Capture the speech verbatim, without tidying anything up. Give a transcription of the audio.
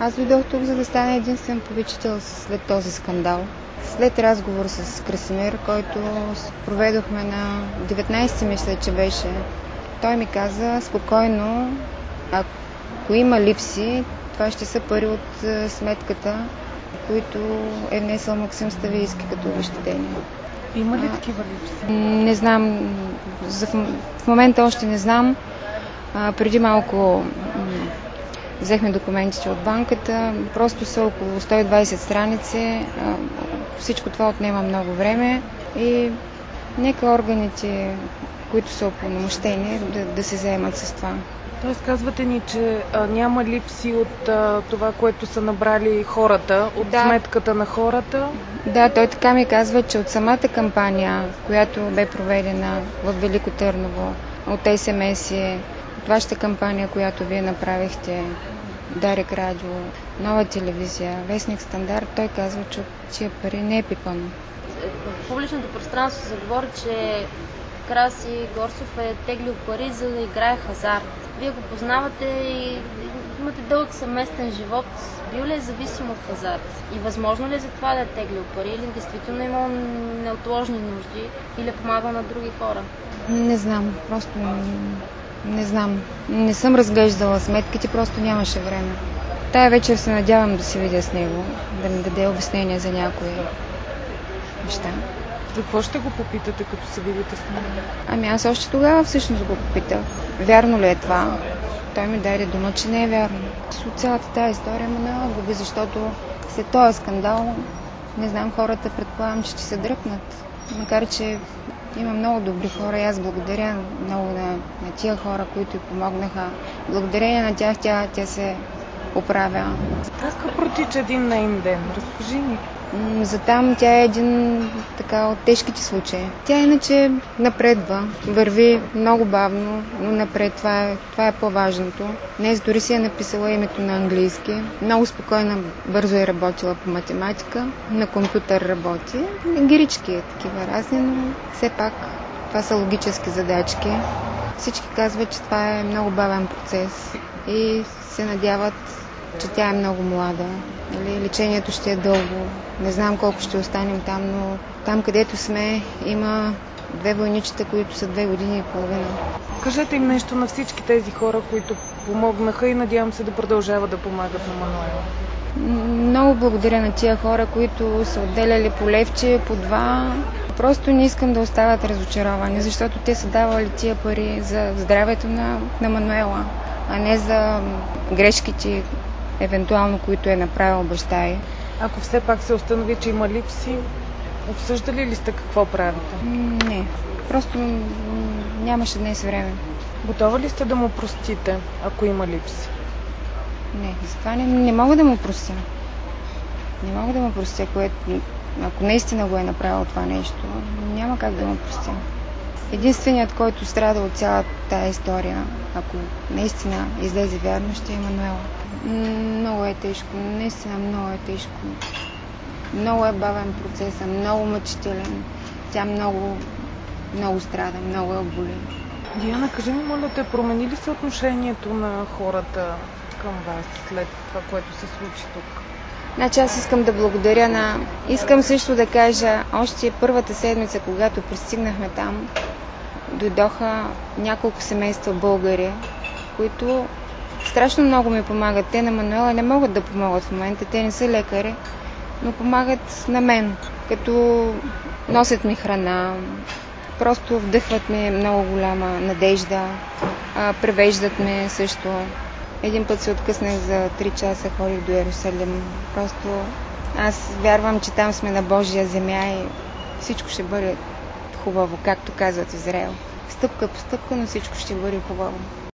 Аз дойдох тук, за да стана единствен попечител след този скандал. След разговор с Красимир, който проведохме на деветнайсети, мисля, че беше, той ми каза спокойно, ако има липси, това ще са пари от сметката, които е внесъл Максим Ставийски като обезщетение. Има ли такива липси? Не знам. За, в момента още не знам. А, преди малко м- взехме документите от банката. Просто са около сто и двайсет страници. А, всичко това отнема много време и нека органите, които са упълномощени, да, да се заемат с това. Тоест казвате ни, че а, няма липси от а, това, което са набрали хората, от да. сметката на хората? Да, той така ми казва, че от самата кампания, която бе проведена в Велико Търново, от ес ем ес-и, от вашата кампания, която вие направихте, Дарик Радио, Нова телевизия, Вестник Стандарт, той казва, че от тия пари не е пипано. В публичното пространство се говори, че Краси Горсов е теглил пари, за да играе хазарт. Вие го познавате и имате дълъг съвместен живот. Бил ли е зависим от хазарт? И възможно ли е за това да е теглил пари? Или действително е имал неотложни нужди? Или е помагал на други хора? Не знам. Просто не знам. Не съм разглеждала сметките, просто нямаше време. Тая вечер се надявам да се видя с него, да ми даде обяснение за някои неща. Какво ще го попитате, като се видите с него? Ами аз още тогава всъщност го попитах. Вярно ли е това? Той ми даде дума, че не е вярно. От цялата тази история ме налюби, защото след този скандал, не знам, хората предполагам, че ще се дръпнат. Макар че има много добри хора и аз благодаря много на, на тия хора, които й помогнаха. Благодарение на тях тя, тя се оправя. Как протича един нейн ден? Разкажи ни. За там тя е един така от тежките случаи. Тя иначе напредва, върви много бавно, но напред. Това е, това е по-важното. Днес дори си е написала името на английски. Много спокойно, бързо е работила по математика. На компютър работи. Гирички е такива разни, но все пак това са логически задачки. Всички казват, че това е много бавен процес и се надяват, че тя е много млада. Лечението ще е дълго. Не знам колко ще останем там, но там, където сме, има две войничета, които са две години и половина. Кажете им нещо на всички тези хора, които помогнаха и надявам се да продължават да помагат на Мануела. Много благодаря на тия хора, които са отделяли по левче, по два. Просто не искам да остават разочаровани, защото те са давали тия пари за здравето на, на Мануела, а не за грешките, евентуално, които е направил баща й. Ако все пак се установи, че има липси, обсъждали ли сте какво правите? Не, просто нямаше днес време. Готова ли сте да му простите, ако има липси? Не, за това не, не мога да му простя. Не мога да му простя, което, ако наистина го е направил това нещо, няма как да му простя. Единственият, който страда от цялата тая история, ако наистина излезе вярно, ще е Мануела. Много е тежко, наистина много е тежко. Много е бавен процес, много мъчителен. Тя много, много страда, много е оболена. Диана, кажи ми, моля те, промени ли се отношението на хората към вас след това, което се случи тук? Значи аз искам да благодаря на... Искам също да кажа, още първата седмица, когато пристигнахме там, дойдоха няколко семейства българи, които страшно много ми помагат. Те на Мануела не могат да помогат в момента, те не са лекари, но помагат на мен, като носят ми храна, просто вдъхват ми много голяма надежда, превеждат ме също. Един път се откъснах за три часа, ходих до Йерусалим. Просто аз вярвам, че там сме на Божия земя и всичко ще бъде хубаво, както казват Израел. Стъпка по стъпка, но всичко ще бъде хубаво.